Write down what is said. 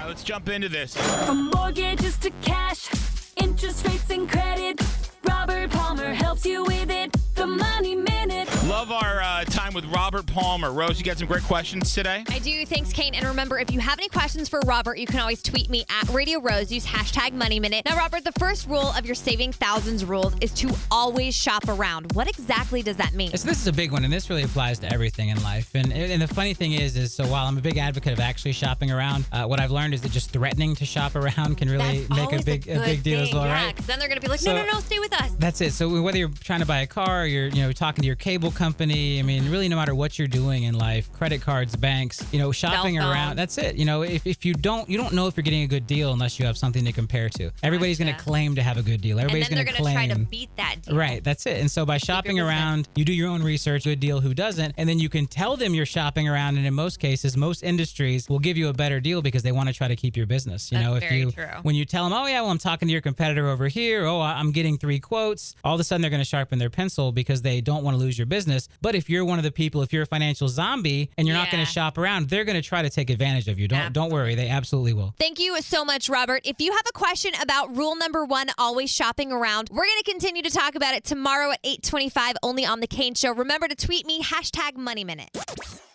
let's jump into this. From mortgages to cash, interest rates and credit, Robert Palmer helps you with it. The Money Minute. Love our time with Robert Palmer. Rose, you got some great questions today? I do. Thanks, Kane. And remember, if you have any questions for Robert, you can always tweet me at Radio Rose. Use hashtag Money Minute. Now, Robert, the first rule of your Saving Thousands rules is to always shop around. What exactly does that mean? So this is a big one, and this really applies to everything in life. And the funny thing is so while I'm a big advocate of actually shopping around, what I've learned is that just threatening to shop around can really make a big deal as well, yeah, right? because then they're going to be like, So- no, stay with us. That's it. So whether you're trying to buy a car, or you're talking to your cable company, I mean, really no matter what you're doing in life, credit cards, banks, shopping Cell phone. around, that's it. If you don't know if you're getting a good deal unless you have something to compare to. Everybody's going to claim to have a good deal. And Everybody's then they're going to going to claim. try to beat that deal. Right, that's it. And so by shopping your around, you do your own research, good deal, who doesn't, and then you can tell them you're shopping around. And in most cases, most industries will give you a better deal because they want to try to keep your business. That's very true. When you tell them, oh yeah, well I'm talking to your competitor over here. Oh, I'm getting 3 quotes. All of a sudden they're going to sharpen their pencil because they don't want to lose your business. But if you're one of the people, if you're a financial zombie and you're not going to shop around, they're going to try to take advantage of you. Don't worry, they absolutely will. Thank you so much, Robert. If you have a question about rule number 1, always shopping around, we're going to continue to talk about it tomorrow at 8:25 only on The Kane Show. Remember to tweet me, hashtag Money Minute.